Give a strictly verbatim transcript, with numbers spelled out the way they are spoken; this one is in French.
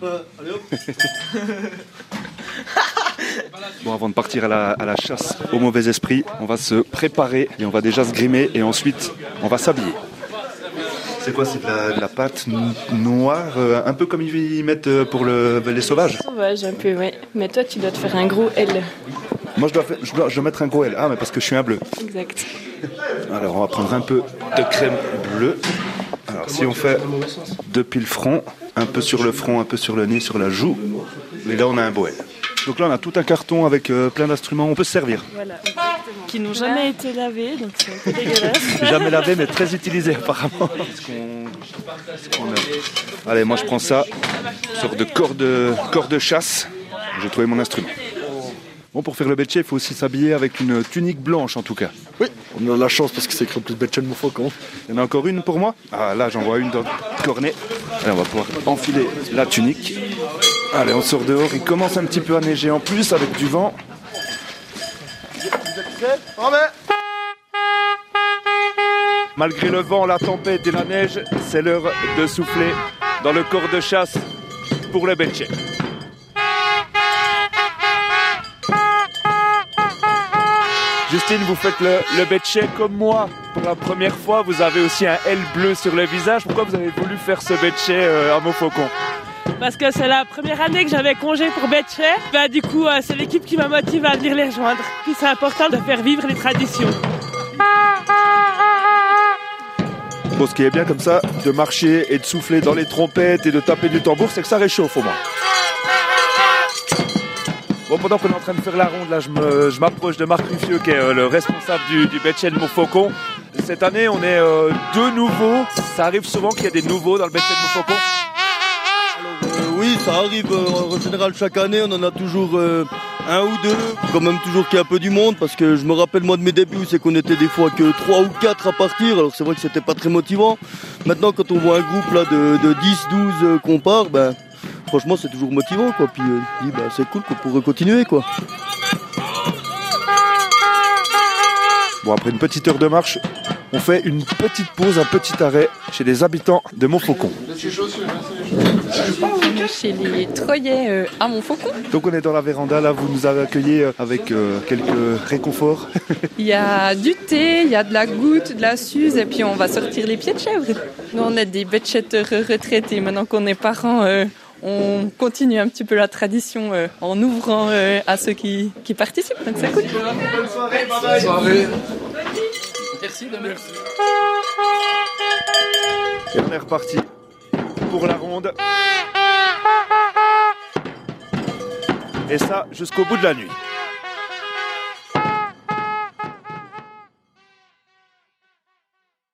Euh, allez hop. Bon, avant de partir à la, à la chasse au mauvais esprit, on va se préparer et on va déjà se grimer et ensuite on va s'habiller. C'est quoi, c'est de la, de la pâte noire, euh, un peu comme ils mettent pour le, les sauvages? Sauvage un peu, ouais. Mais toi, tu dois te faire un gros L. Moi, je dois, faire, je, dois, je dois mettre un gros L. Ah, mais parce que je suis un bleu. Exact. Alors, on va prendre un peu de crème bleue. Alors, si on fait depuis le front, un peu sur le front, un peu sur le nez, sur la joue, et là, on a un beau L. Donc là, on a tout un carton avec euh, plein d'instruments. On peut se servir. Voilà, exactement. Qui n'ont jamais été lavés, donc c'est un peu dégueulasse. Jamais lavé, mais très utilisé apparemment. Ce qu'on, ce qu'on a. Allez, moi je prends ça, une sorte de corps de, corps de chasse. J'ai trouvé mon instrument. Bon, pour faire le betché, il faut aussi s'habiller avec une tunique blanche en tout cas. Oui, on a la chance parce que c'est écrit plus Betché de Montfaucon. Il y en a encore une pour moi. Ah là, j'en vois une dans le cornet. Allez, on va pouvoir enfiler la tunique. Allez, on sort dehors. Il commence un petit peu à neiger en plus avec du vent. Malgré le vent, la tempête et la neige, c'est l'heure de souffler dans le corps de chasse pour le betché. Justine, vous faites le, le betché comme moi. Pour la première fois, vous avez aussi un L bleu sur le visage. Pourquoi vous avez voulu faire ce betché euh, à Montfaucon? Parce que c'est la première année que j'avais congé pour betché. Bah, du coup, euh, c'est l'équipe qui m'a motivé à venir les rejoindre. Puis c'est important de faire vivre les traditions. Bon, ce qui est bien comme ça, de marcher et de souffler dans les trompettes et de taper du tambour, c'est que ça réchauffe au moins. Bon, pendant qu'on est en train de faire la ronde, là, je, me, je m'approche de Marc Ruffieux, qui est euh, le responsable du, du betché de Montfaucon. Cette année, on est euh, deux nouveaux. Ça arrive souvent qu'il y a des nouveaux dans le betché de Montfaucon. Alors, euh, oui, ça arrive euh, en général chaque année, on en a toujours euh, un ou deux. Quand même toujours qu'il y a un peu du monde, parce que je me rappelle moi de mes débuts, c'est qu'on était des fois que trois ou quatre à partir. Alors c'est vrai que c'était pas très motivant. Maintenant, quand on voit un groupe là de, de dix, douze euh, qu'on part, ben franchement c'est toujours motivant quoi. Puis euh, dit, ben, c'est cool qu'on pourrait continuer quoi. Bon, après une petite heure de marche, on fait une petite pause, un petit arrêt chez les habitants de Montfaucon. Chez les Troyais euh, à Montfaucon. Donc on est dans la véranda, là vous nous avez accueillis avec euh, quelques réconforts. Il y a du thé, il y a de la goutte, de la suze et puis on va sortir les pieds de chèvre. Nous on est des betchetteurs retraités, maintenant qu'on est parents, euh, on continue un petit peu la tradition euh, en ouvrant euh, à ceux qui, qui participent, donc c'est cool. Bonne soirée, bye bye. Bonne soirée. Merci de merci. Et on est reparti pour la ronde. Et ça jusqu'au bout de la nuit.